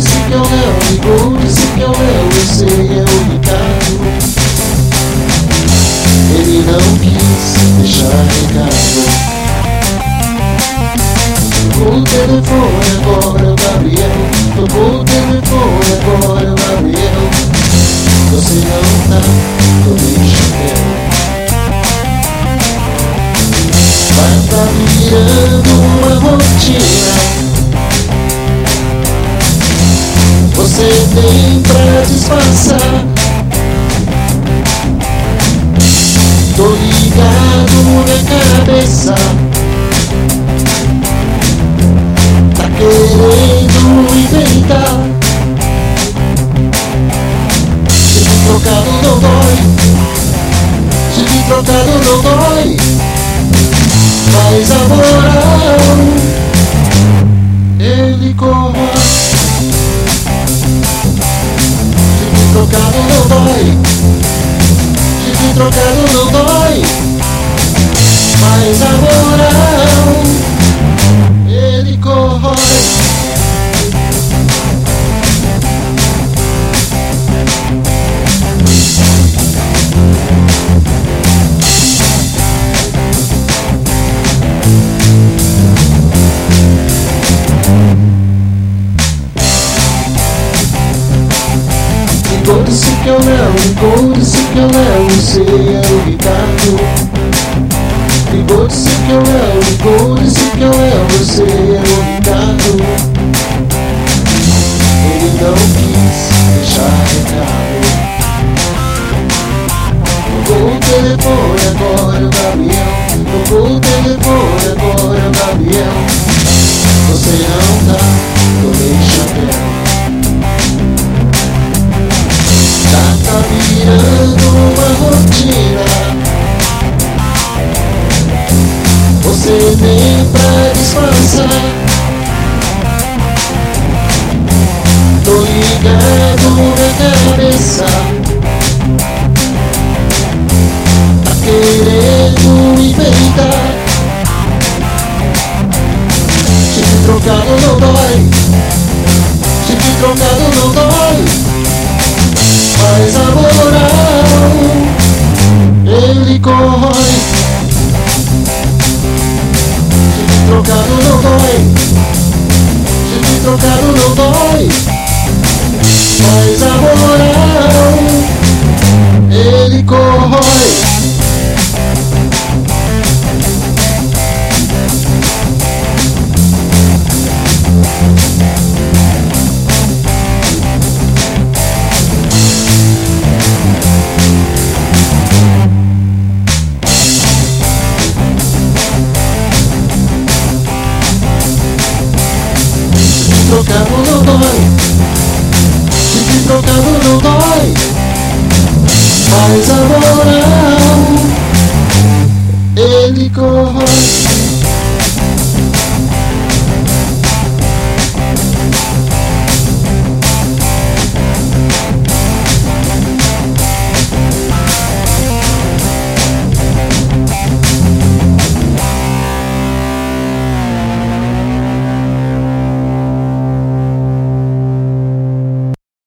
disse que é o Léo, ligou, disse que é o Léo, eu sei, é o Ricardo. Ele não quis deixar recado. Tocou o telefone, agora é o Gabriel. Tocou o telefone, agora é o Gabriel. Você não tá, tomei chapéu. Vai tá virando uma rotina. Você tem pra disfarçar. Tô ligado na cabeça. Tá querendo inventar. Tive trocado não dói. Tive trocado não dói. Mas a moral ele corre. Tive trocado não dói. Tive trocado não dói. Mas a moral ele corre. Ligou, disse que é o Léo, ligou, disse que é o Léo, eu sei, é o Ricardo. Ligou, disse que é o Léo, ligou, disse que é o Léo, eu sei, é o Ricardo. Ele não quis deixar recado. Tocou o telefone, agora é o Gabriel. Tocou o telefone, agora é o Gabriel. Você não tá, tomei chapéu. Tá virando uma rotina. Você vem pra disfarçar. Tô ligado na cabeça. Tá querendo inventar. Tive trocado não dói. Tive trocado não dói. Mas a moral ele corre. Tive trocado não dói. Tive trocado não dói. Mas a moral ele corre. Trocado não dói. Tive trocado não dói. Mas a